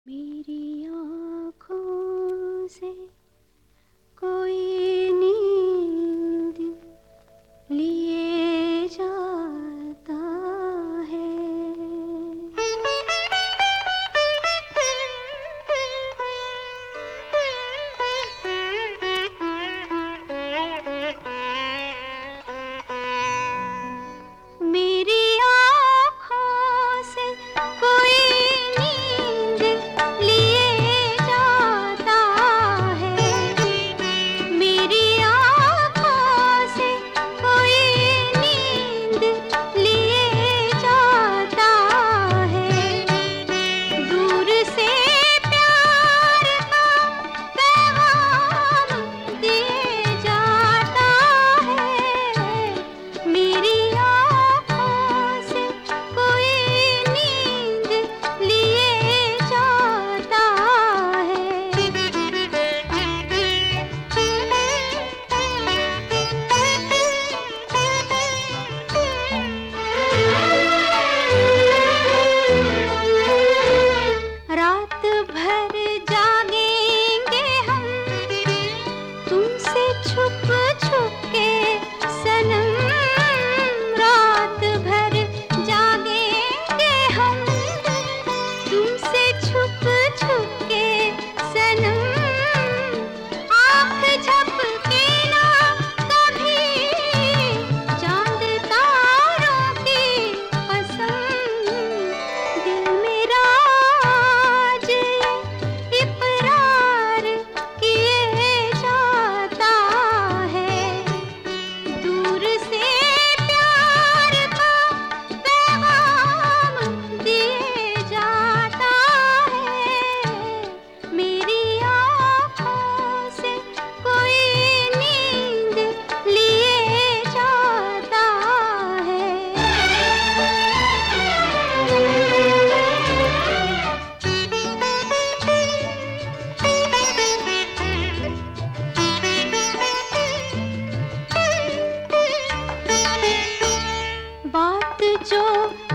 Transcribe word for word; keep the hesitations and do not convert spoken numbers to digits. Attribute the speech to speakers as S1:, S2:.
S1: मेरी आँखों से कोई नींद लिए जाता है। मेरी आँखों से कोई नींद लिए जाता है। मेरी आँखों से कोई नींद लिए जाता है। दूर से प्यार का पैगाम दिए जाता है। मेरी आँखों से कोई नींद लिए जाता है। रात भर जागेंगे हम तुमसे छुप छुप के सनम। रात भर जागेंगे हम तुमसे छुप छुप के सनम। आँख झपके ना कभी चांद तारों की कसम। दिल मेरा आज इकरार किए जाता है। दूर से प्यार का पैगाम दिए जाता है। मेरी आँखों से कोई नींद लिए जाता है। बात जो